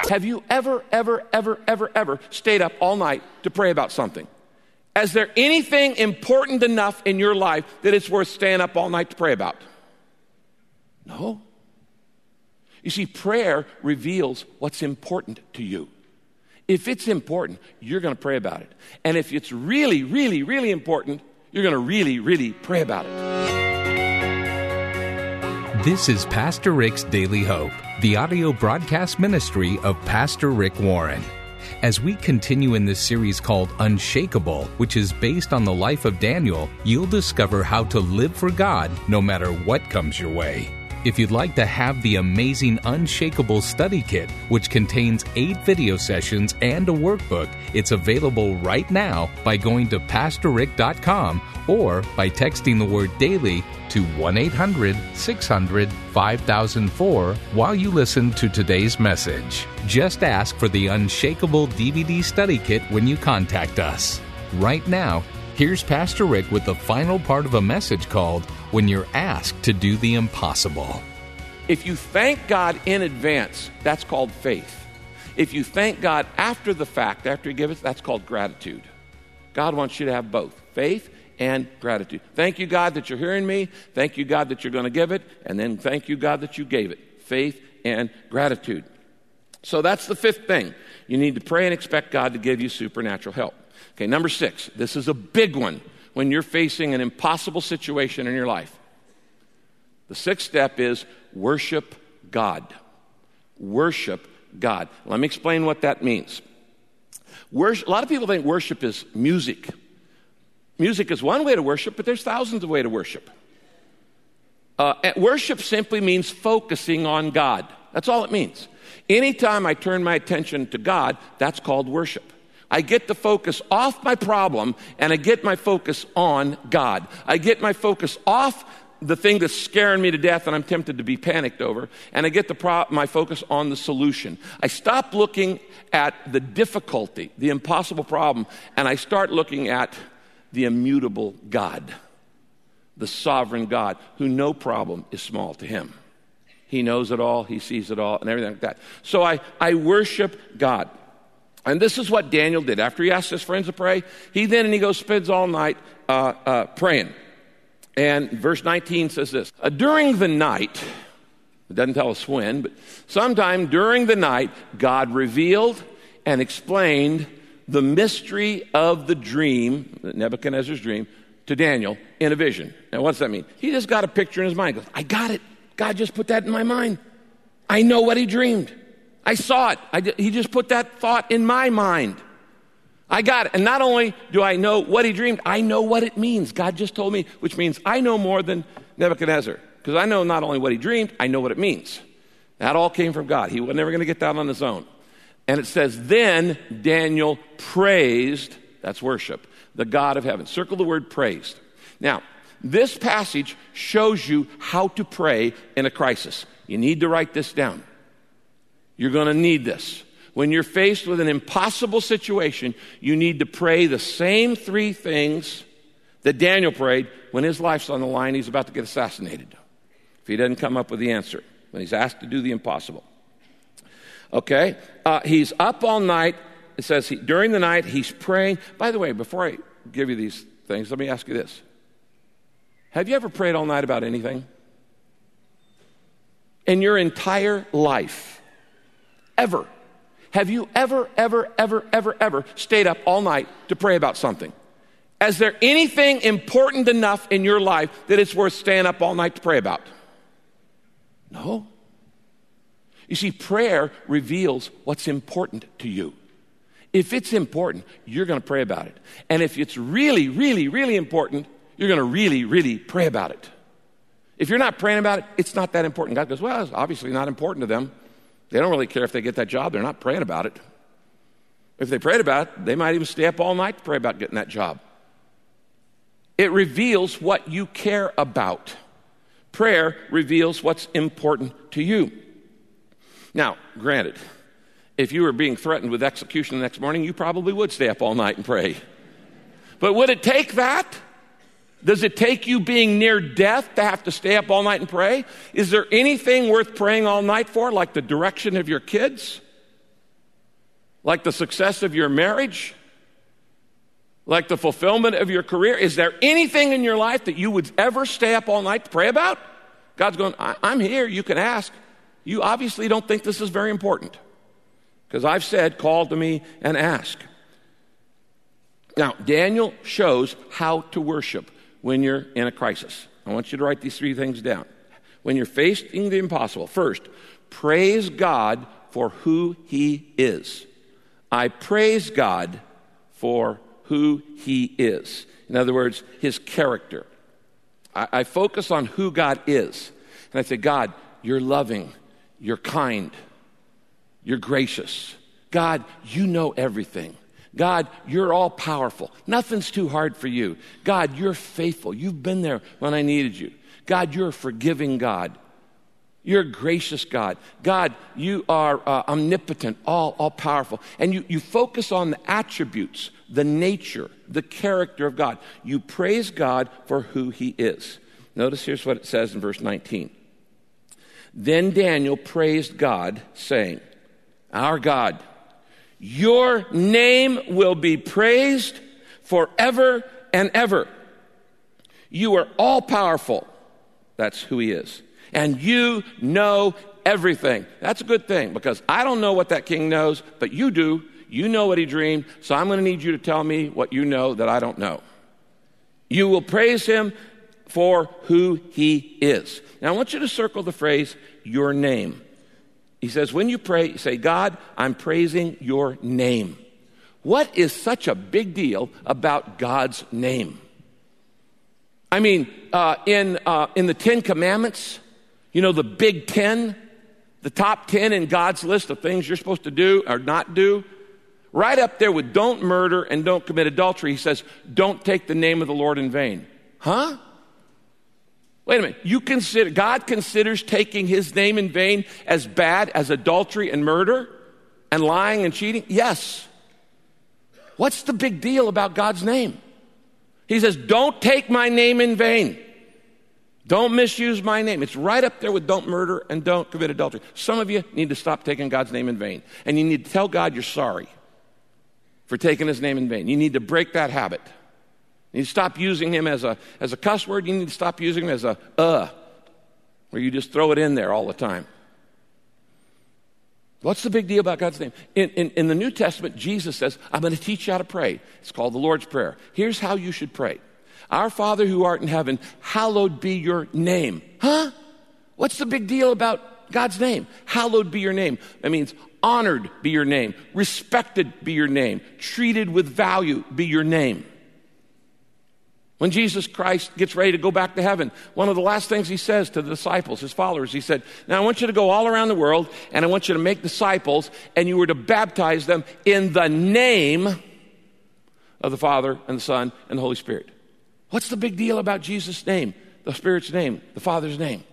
Have you ever stayed up all night to pray about something? Is there anything important enough in your life that it's worth staying up all night to pray about? No. You see, prayer reveals what's important to you. If it's important, you're going to pray about it. And if it's really, really, really important, you're going to really, really pray about it. This is Pastor Rick's Daily Hope, the audio broadcast ministry of Pastor Rick Warren. As we continue in this series called Unshakable, which is based on the life of Daniel, you'll discover how to live for God no matter what comes your way. If you'd like to have the amazing Unshakable study kit, which contains 8 video sessions and a workbook, it's available right now by going to PastorRick.com or by texting the word DAILY to 1-800-600-5004 while you listen to today's message. Just ask for the Unshakable DVD study kit when you contact us. Right now, here's Pastor Rick with the final part of a message called When You're Asked to Do the Impossible. If you thank God in advance, that's called faith. If you thank God after the fact, after He gives it, that's called gratitude. God wants you to have both, faith and gratitude. Thank you, God, that you're hearing me. Thank you, God, that you're going to give it. And then thank you, God, that you gave it. Faith and gratitude. So that's the 5th thing. You need to pray and expect God to give you supernatural help. Okay, number 6. This is a big one when you're facing an impossible situation in your life. The 6th step is worship God. Worship God. Let me explain what that means. A lot of people think worship is music. Music is one way to worship, but there's thousands of ways to worship. Worship simply means focusing on God. That's all it means. Anytime I turn my attention to God, that's called worship. I get the focus off my problem, and I get my focus on God. I get my focus off the thing that's scaring me to death and I'm tempted to be panicked over, and I get my focus on the solution. I stop looking at the difficulty, the impossible problem, and I start looking at the immutable God, the sovereign God, who no problem is small to Him. He knows it all, He sees it all, and everything like that. So I worship God. And this is what Daniel did. After he asked his friends to pray, he spends all night praying. And verse 19 says this: during the night, it doesn't tell us when, but sometime during the night, God revealed and explained the mystery of the dream, Nebuchadnezzar's dream, to Daniel in a vision. Now, what's that mean? He just got a picture in his mind. He goes, I got it. God just put that in my mind. I know what he dreamed. I saw it. He just put that thought in my mind. I got it. And not only do I know what he dreamed, I know what it means. God just told me, which means I know more than Nebuchadnezzar. Because I know not only what he dreamed, I know what it means. That all came from God. He was never going to get that on his own. And it says, then Daniel praised, that's worship, the God of heaven. Circle the word praised. Now, this passage shows you how to pray in a crisis. You need to write this down. You're going to need this. When you're faced with an impossible situation, you need to pray the same 3 things that Daniel prayed when his life's on the line. He's about to get assassinated. If he doesn't come up with the answer, when he's asked to do the impossible. Okay? He's up all night. It says during the night he's praying. By the way, before I give you these things, let me ask you this. Have you ever prayed all night about anything? In your entire life? Ever? Have you ever stayed up all night to pray about something? Is there anything important enough in your life that it's worth staying up all night to pray about? No. You see, prayer reveals what's important to you. If it's important, you're going to pray about it. And if it's really, really, really important, you're going to really, really pray about it. If you're not praying about it, it's not that important. God goes, well, it's obviously not important to them. They don't really care if they get that job. They're not praying about it. If they prayed about it, they might even stay up all night to pray about getting that job. It reveals what you care about. Prayer reveals what's important to you. Now, granted, if you were being threatened with execution the next morning, you probably would stay up all night and pray. But would it take that? Does it take you being near death to have to stay up all night and pray? Is there anything worth praying all night for, like the direction of your kids? Like the success of your marriage? Like the fulfillment of your career? Is there anything in your life that you would ever stay up all night to pray about? God's going, I'm here, you can ask. You obviously don't think this is very important. Because I've said, call to me and ask. Now, Daniel shows how to worship when you're in a crisis. I want you to write these 3 things down. When you're facing the impossible, first, praise God for who He is. I praise God for who He is. In other words, His character. I focus on who God is. And I say, God, you're loving, you're kind, you're gracious. God, you know everything. God, you're all powerful. Nothing's too hard for you. God, you're faithful. You've been there when I needed you. God, you're a forgiving God. You're a gracious God. God, you are omnipotent, all powerful. And you focus on the attributes, the nature, the character of God. You praise God for who He is. Notice here's what it says in verse 19. Then Daniel praised God, saying, Our God, your name will be praised forever and ever. You are all powerful. That's who He is. And you know everything. That's a good thing, because I don't know what that king knows, but you do. You know what he dreamed, so I'm going to need you to tell me what you know that I don't know. You will praise Him for who He is. Now, I want you to circle the phrase, your name. He says, when you pray, you say, God, I'm praising your name. What is such a big deal about God's name? I mean, in the 10 Commandments, you know, the big 10, the top 10 in God's list of things you're supposed to do or not do, right up there with don't murder and don't commit adultery, He says, don't take the name of the Lord in vain. Huh? Wait a minute. God considers taking His name in vain as bad as adultery and murder and lying and cheating? Yes. What's the big deal about God's name? He says, don't take my name in vain. Don't misuse my name. It's right up there with don't murder and don't commit adultery. Some of you need to stop taking God's name in vain. And you need to tell God you're sorry for taking His name in vain. You need to break that habit. You need to stop using Him as a cuss word. You need to stop using Him as where you just throw it in there all the time. What's the big deal about God's name? In the New Testament, Jesus says, I'm going to teach you how to pray. It's called the Lord's Prayer. Here's how you should pray. Our Father who art in heaven, hallowed be your name. Huh? What's the big deal about God's name? Hallowed be your name. That means honored be your name. Respected be your name. Treated with value be your name. When Jesus Christ gets ready to go back to heaven, one of the last things He says to the disciples, His followers, He said, now I want you to go all around the world and I want you to make disciples and you were to baptize them in the name of the Father and the Son and the Holy Spirit. What's the big deal about Jesus' name, the Spirit's name, the Father's name?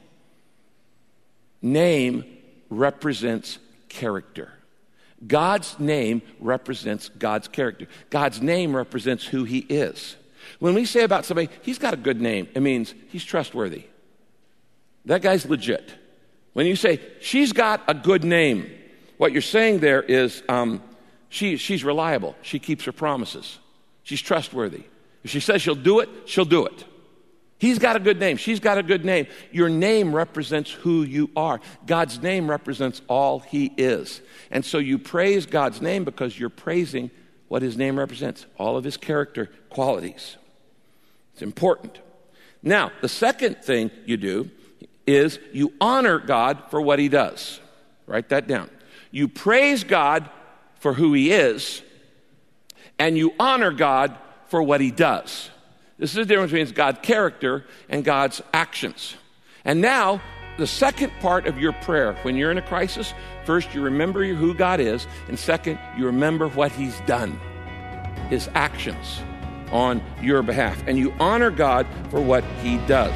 Name represents character. God's name represents God's character. God's name represents who He is. When we say about somebody, he's got a good name, it means he's trustworthy. That guy's legit. When you say, she's got a good name, what you're saying there is she's reliable. She keeps her promises. She's trustworthy. If she says she'll do it, she'll do it. He's got a good name. She's got a good name. Your name represents who you are. God's name represents all He is. And so you praise God's name because you're praising what His name represents, all of His character qualities. It's important. Now, the second thing you do is you honor God for what He does. Write that down. You praise God for who He is, and you honor God for what He does. This is the difference between God's character and God's actions. And now, the second part of your prayer, when you're in a crisis, first you remember who God is, and second, you remember what He's done, His actions on your behalf. And you honor God for what He does.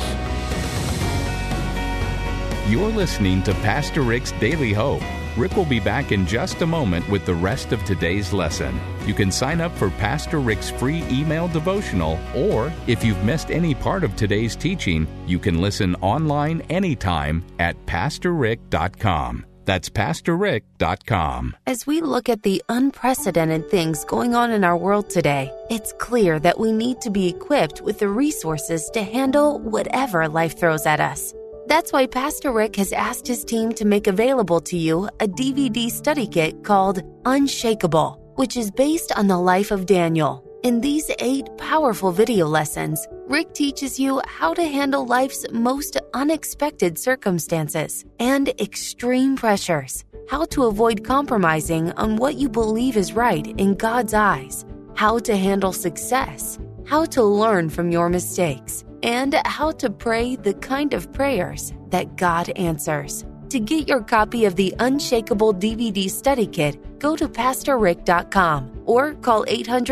You're listening to Pastor Rick's Daily Hope. Rick will be back in just a moment with the rest of today's lesson. You can sign up for Pastor Rick's free email devotional, or if you've missed any part of today's teaching, you can listen online anytime at PastorRick.com. That's PastorRick.com. As we look at the unprecedented things going on in our world today, it's clear that we need to be equipped with the resources to handle whatever life throws at us. That's why Pastor Rick has asked his team to make available to you a DVD study kit called Unshakable, which is based on the life of Daniel. In these 8 powerful video lessons, Rick teaches you how to handle life's most unexpected circumstances and extreme pressures, how to avoid compromising on what you believe is right in God's eyes, how to handle success, how to learn from your mistakes, and how to pray the kind of prayers that God answers. To get your copy of the Unshakable DVD study kit, go to PastorRick.com or call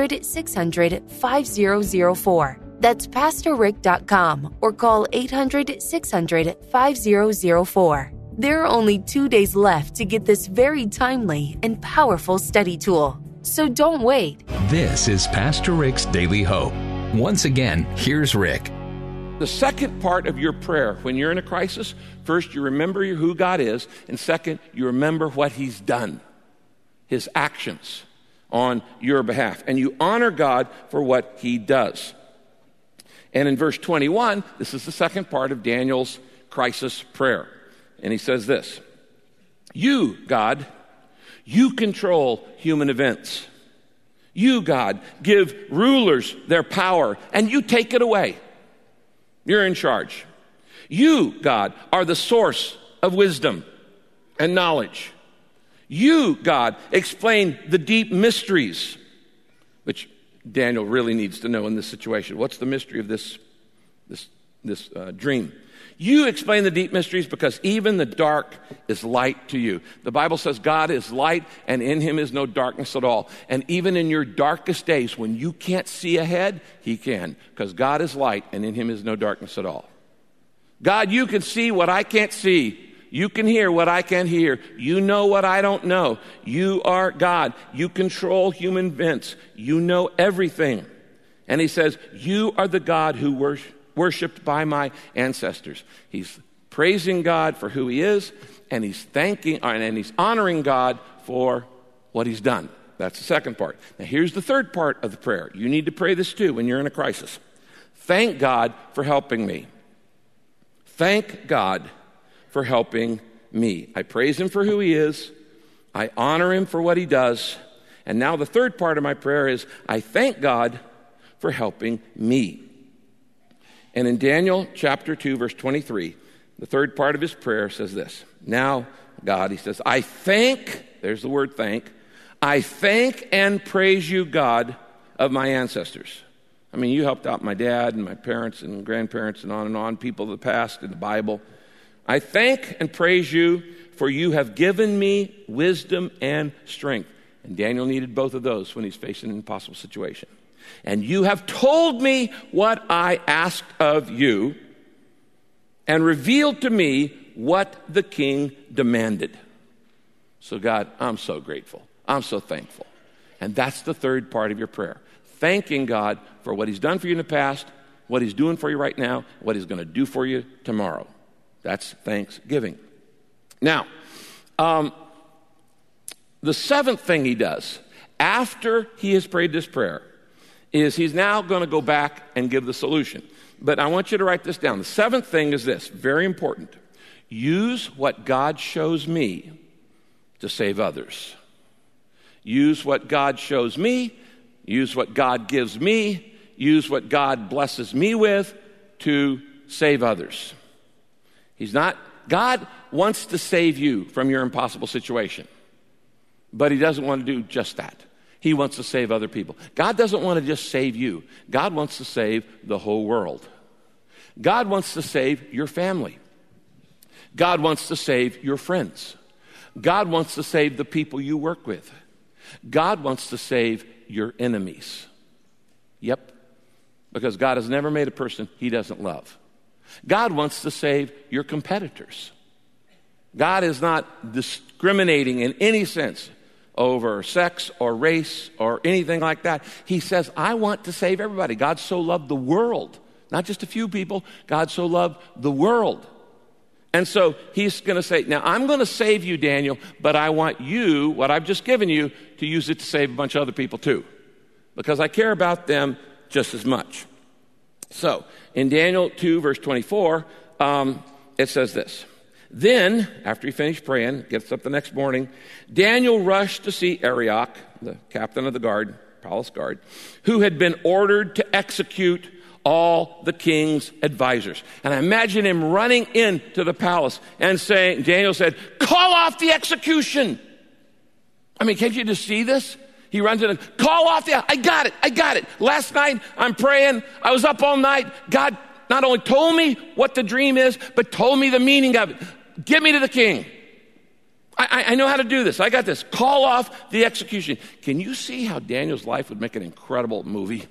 800-600-5004. That's PastorRick.com or call 800-600-5004. There are only 2 days left to get this very timely and powerful study tool. So don't wait. This is Pastor Rick's Daily Hope. Once again, here's Rick. The second part of your prayer when you're in a crisis, first, you remember who God is, and second, you remember what He's done, His actions on your behalf, and you honor God for what He does. And in verse 21, this is the second part of Daniel's crisis prayer, and he says this: You, God, you control human events. You, God, give rulers their power, and you take it away. You're in charge. You, God, are the source of wisdom and knowledge. You, God, explain the deep mysteries, which Daniel really needs to know in this situation. What's the mystery of this dream? You explain the deep mysteries because even the dark is light to you. The Bible says God is light and in Him is no darkness at all. And even in your darkest days when you can't see ahead, He can, because God is light and in Him is no darkness at all. God, you can see what I can't see. You can hear what I can't hear. You know what I don't know. You are God. You control human events. You know everything. And He says, you are the God who worshipped by my ancestors. He's praising God for who He is, and he's honoring God for what He's done. That's the second part. Now here's the third part of the prayer. You need to pray this too when you're in a crisis. Thank God for helping me. Thank God for helping me. I praise Him for who He is. I honor Him for what He does. And now the third part of my prayer is I thank God for helping me. And in Daniel chapter 2, verse 23, the third part of his prayer says this: Now, God, he says, I thank, there's the word thank, I thank and praise you, God, of my ancestors. I mean, you helped out my dad and my parents and grandparents and on, people of the past in the Bible. I thank and praise you, for you have given me wisdom and strength. And Daniel needed both of those when he's facing an impossible situation. And you have told me what I asked of you and revealed to me what the king demanded. So God, I'm so grateful. I'm so thankful. And that's the third part of your prayer. Thanking God for what He's done for you in the past, what He's doing for you right now, what He's going to do for you tomorrow. That's thanksgiving. Now, the seventh thing he does after he has prayed this prayer is he's now going to go back and give the solution. But I want you to write this down. The seventh thing is this, very important. Use what God shows me to save others. Use what God shows me, use what God gives me, use what God blesses me with to save others. God wants to save you from your impossible situation, but He doesn't want to do just that. He wants to save other people. God doesn't want to just save you. God wants to save the whole world. God wants to save your family. God wants to save your friends. God wants to save the people you work with. God wants to save your enemies. Yep, because God has never made a person He doesn't love. God wants to save your competitors. God is not discriminating in any sense over sex or race or anything like that. He says, I want to save everybody. God so loved the world, not just a few people. God so loved the world. And so he's going to say, now I'm going to save you, Daniel, but I want you, what I've just given you, to use it to save a bunch of other people too, because I care about them just as much. So in Daniel 2, verse 24, it says this. Then, after he finished praying, gets up the next morning, Daniel rushed to see Arioch, the captain of the guard, palace guard, who had been ordered to execute all the king's advisors. And I imagine him running into the palace and saying, Daniel said, call off the execution. I mean, can't you just see this? He runs in and call off I got it. Last night I'm praying. I was up all night. God not only told me what the dream is, but told me the meaning of it. Get me to the king. I know how to do this. I got this. Call off the execution. Can you see how Daniel's life would make an incredible movie?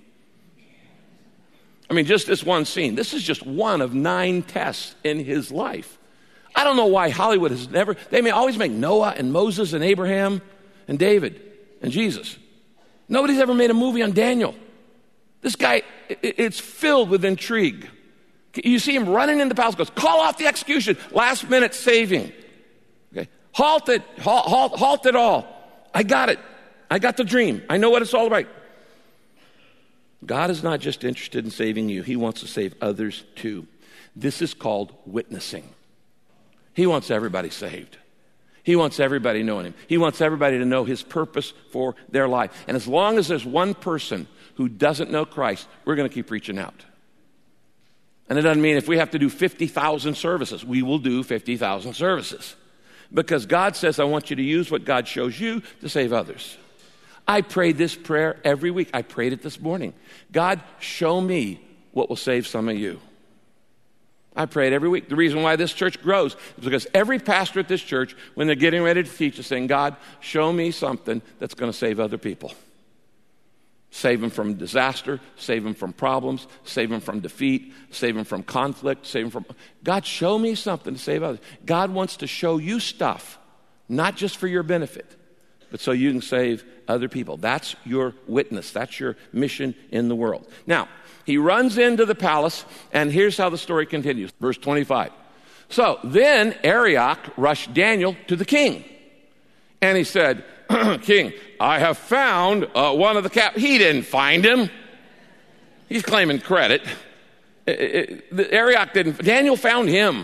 I mean, just this one scene. This is just one of 9 tests in his life. I don't know why Hollywood has never, they may always make Noah and Moses and Abraham and David and Jesus. Nobody's ever made a movie on Daniel. This guy, it's filled with intrigue. You see him running in the palace, goes, call off the execution, last minute saving. Okay. Halt it all. I got it. I got the dream. I know what it's all about. God is not just interested in saving you. He wants to save others too. This is called witnessing. He wants everybody saved. He wants everybody knowing him. He wants everybody to know his purpose for their life. And as long as there's one person who doesn't know Christ, we're going to keep reaching out. And it doesn't mean if we have to do 50,000 services, we will do 50,000 services. Because God says, I want you to use what God shows you to save others. I pray this prayer every week. I prayed it this morning. God, show me what will save some of you. I pray it every week. The reason why this church grows is because every pastor at this church, when they're getting ready to teach, is saying, God, show me something that's going to save other people. Save them from disaster, save them from problems, save them from defeat, save them from conflict, save them from... God, show me something to save others. God wants to show you stuff, not just for your benefit, but so you can save other people. That's your witness. That's your mission in the world. Now, he runs into the palace, and here's how the story continues. Verse 25. So then Arioch rushed Daniel to the king, and he said, King, I have found one of the He didn't find him. He's claiming credit. Arioch didn't. Daniel found him.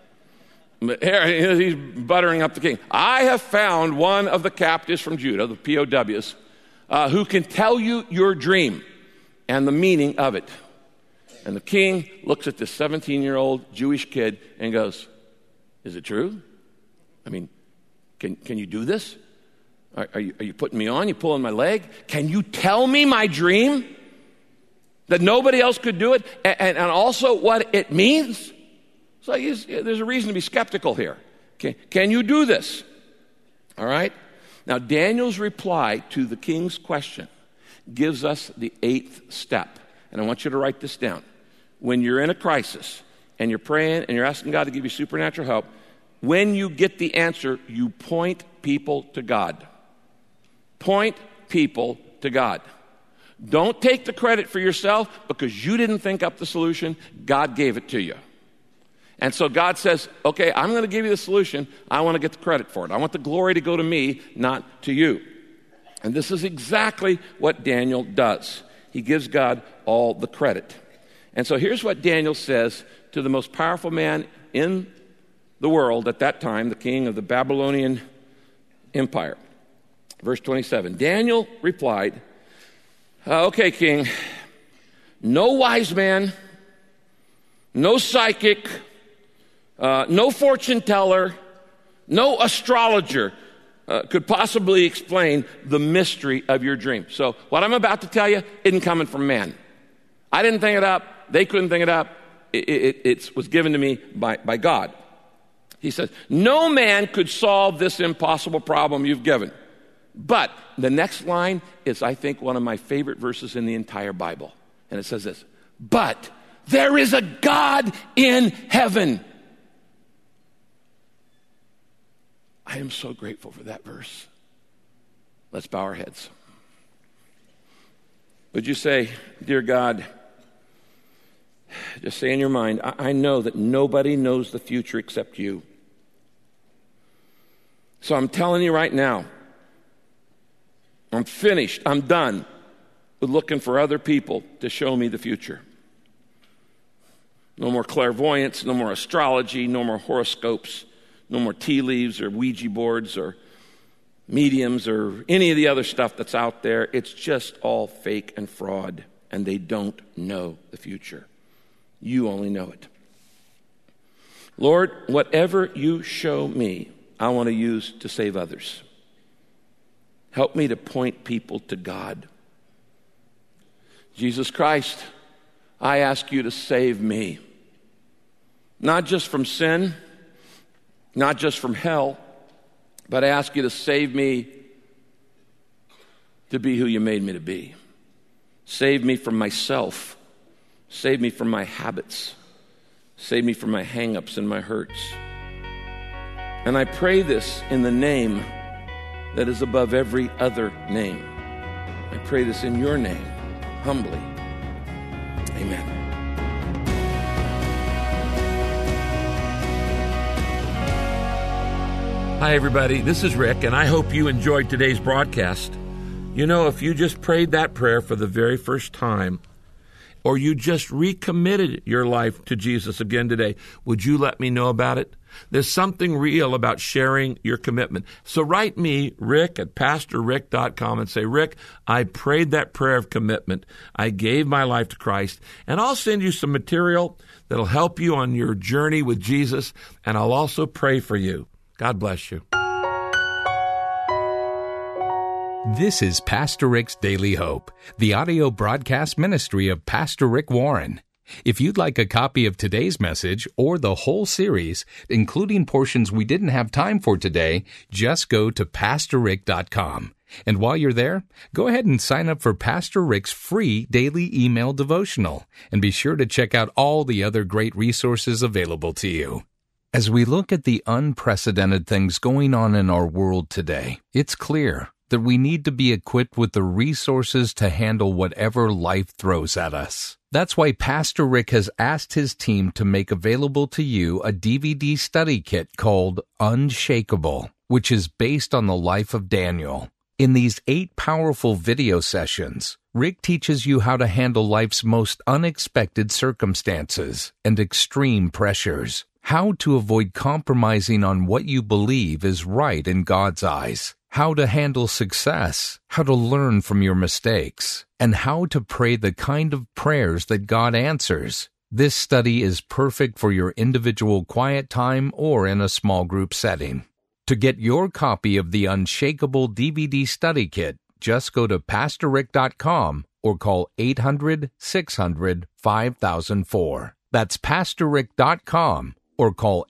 He's buttering up the king. I have found one of the captives from Judah, the POWs, who can tell you your dream and the meaning of it. And the king looks at this 17-year-old Jewish kid and goes, is it true? I mean, can you do this? Are you putting me on? You pulling my leg? Can you tell me my dream? That nobody else could do it? And also what it means? So there's a reason to be skeptical here. Can you do this? All right? Now, Daniel's reply to the king's question gives us the 8th step. And I want you to write this down. When you're in a crisis and you're praying and you're asking God to give you supernatural help, when you get the answer, you point people to God. Point people to God. Don't take the credit for yourself because you didn't think up the solution. God gave it to you. And so God says, okay, I'm going to give you the solution. I want to get the credit for it. I want the glory to go to me, not to you. And this is exactly what Daniel does. He gives God all the credit. And so here's what Daniel says to the most powerful man in the world at that time, the king of the Babylonian Empire. Verse 27, Daniel replied, okay, king, no wise man, no psychic, no fortune teller, no astrologer could possibly explain the mystery of your dream. So what I'm about to tell you isn't coming from man. I didn't think it up. They couldn't think it up. It was given to me by God. He says, no man could solve this impossible problem you've given. But the next line is, I think, one of my favorite verses in the entire Bible. And it says this, but there is a God in heaven. I am so grateful for that verse. Let's bow our heads. Would you say, dear God, Just say in your mind, I know that nobody knows the future except you. So I'm telling you right now, I'm finished. I'm done with looking for other people to show me the future. No more clairvoyance, no more astrology, no more horoscopes, no more tea leaves or Ouija boards or mediums or any of the other stuff that's out there. It's just all fake and fraud, and they don't know the future. You only know it. Lord, whatever you show me, I want to use to save others. Help me to point people to God. Jesus Christ, I ask you to save me. Not just from sin, not just from hell, but I ask you to save me to be who you made me to be. Save me from myself. Save me from my habits. Save me from my hang-ups and my hurts. And I pray this in the name that is above every other name. I pray this in your name, humbly. Amen. Hi, everybody. This is Rick, and I hope you enjoyed today's broadcast. You know, if you just prayed that prayer for the very first time, or you just recommitted your life to Jesus again today, would you let me know about it? There's something real about sharing your commitment. So write me, Rick, at PastorRick.com and say, Rick, I prayed that prayer of commitment. I gave my life to Christ, and I'll send you some material that'll help you on your journey with Jesus, and I'll also pray for you. God bless you. This is Pastor Rick's Daily Hope, the audio broadcast ministry of Pastor Rick Warren. If you'd like a copy of today's message or the whole series, including portions we didn't have time for today, just go to PastorRick.com. And while you're there, go ahead and sign up for Pastor Rick's free daily email devotional, and be sure to check out all the other great resources available to you. As we look at the unprecedented things going on in our world today, it's clear that we need to be equipped with the resources to handle whatever life throws at us. That's why Pastor Rick has asked his team to make available to you a DVD study kit called Unshakable, which is based on the life of Daniel. In these 8 powerful video sessions, Rick teaches you how to handle life's most unexpected circumstances and extreme pressures, how to avoid compromising on what you believe is right in God's eyes, how to handle success, how to learn from your mistakes, and how to pray the kind of prayers that God answers. This study is perfect for your individual quiet time or in a small group setting. To get your copy of the Unshakable DVD study kit, just go to PastorRick.com or call 800-600-5004. That's PastorRick.com or call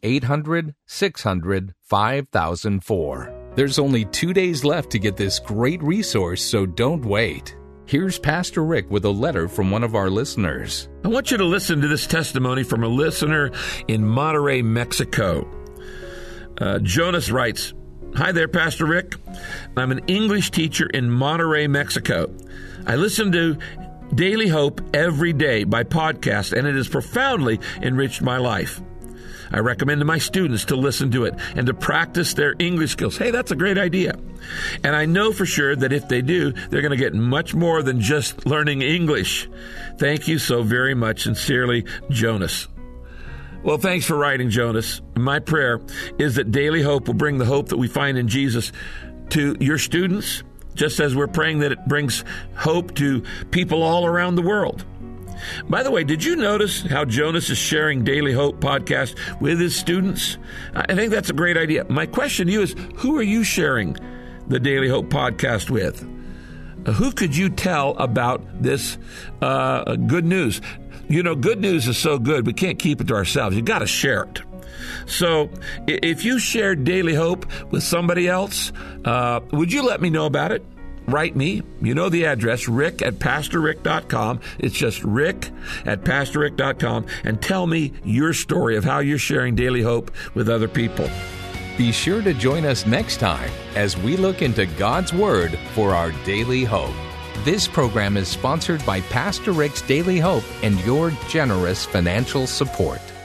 800-600-5004. There's only 2 days left to get this great resource, so don't wait. Here's Pastor Rick with a letter from one of our listeners. I want you to listen to this testimony from a listener in Monterrey, Mexico. Jonas writes, Hi there, Pastor Rick. I'm an English teacher in Monterrey, Mexico. I listen to Daily Hope every day by podcast, and it has profoundly enriched my life. I recommend to my students to listen to it and to practice their English skills. Hey, that's a great idea. And I know for sure that if they do, they're going to get much more than just learning English. Thank you so very much. Sincerely, Jonas. Well, thanks for writing, Jonas. My prayer is that Daily Hope will bring the hope that we find in Jesus to your students, just as we're praying that it brings hope to people all around the world. By the way, did you notice how Jonas is sharing Daily Hope podcast with his students? I think that's a great idea. My question to you is, who are you sharing the Daily Hope podcast with? Who could you tell about this good news? You know, good news is so good, we can't keep it to ourselves. You got to share it. So if you share Daily Hope with somebody else, would you let me know about it? Write me. You know the address, Rick at PastorRick.com. It's just Rick at PastorRick.com. And tell me your story of how you're sharing Daily Hope with other people. Be sure to join us next time as we look into God's Word for our daily hope. This program is sponsored by Pastor Rick's Daily Hope and your generous financial support.